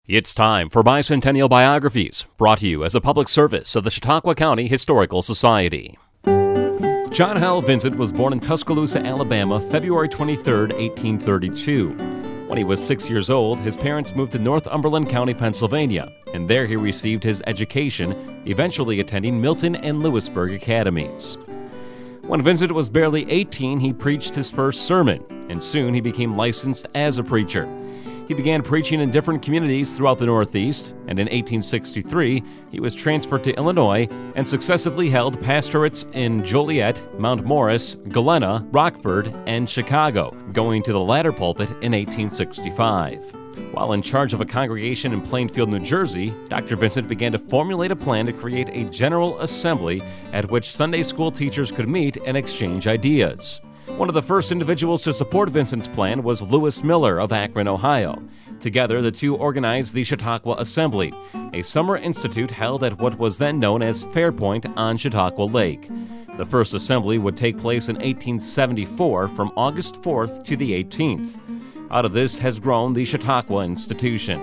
It's time for Bicentennial Biographies, brought to you as a public service of the Chautauqua County Historical Society. John Howell Vincent was born in Tuscaloosa, Alabama, February 23, 1832. When he was 6 years old, his parents moved to Northumberland County, Pennsylvania, and there he received his education, eventually attending Milton and Lewisburg academies. When Vincent was barely 18, he preached his first sermon, and soon he became licensed as a preacher. He began preaching in different communities throughout the Northeast, and in 1863, he was transferred to Illinois and successively held pastorates in Joliet, Mount Morris, Galena, Rockford, and Chicago, going to the latter pulpit in 1865. While in charge of a congregation in Plainfield, New Jersey, Dr. Vincent began to formulate a plan to create a general assembly at which Sunday school teachers could meet and exchange ideas. One of the first individuals to support Vincent's plan was Lewis Miller of Akron, Ohio. Together, the two organized the Chautauqua Assembly, a summer institute held at what was then known as Fairpoint on Chautauqua Lake. The first assembly would take place in 1874 from August 4th to the 18th. Out of this has grown the Chautauqua Institution.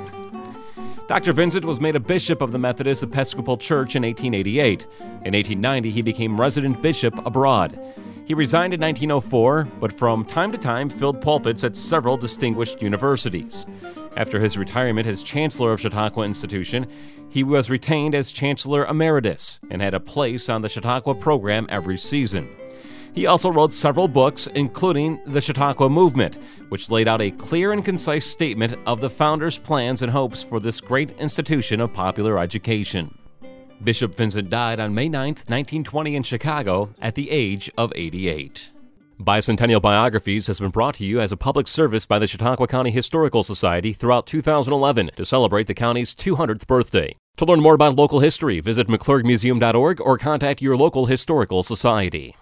Dr. Vincent was made a bishop of the Methodist Episcopal Church in 1888. In 1890, he became resident bishop abroad. He resigned in 1904, but from time to time filled pulpits at several distinguished universities. After his retirement as Chancellor of Chautauqua Institution, he was retained as Chancellor Emeritus and had a place on the Chautauqua program every season. He also wrote several books, including The Chautauqua Movement, which laid out a clear and concise statement of the founders' plans and hopes for this great institution of popular education. Bishop Vincent died on May 9, 1920 in Chicago at the age of 88. Bicentennial Biographies has been brought to you as a public service by the Chautauqua County Historical Society throughout 2011 to celebrate the county's 200th birthday. To learn more about local history, visit mcclurgmuseum.org or contact your local historical society.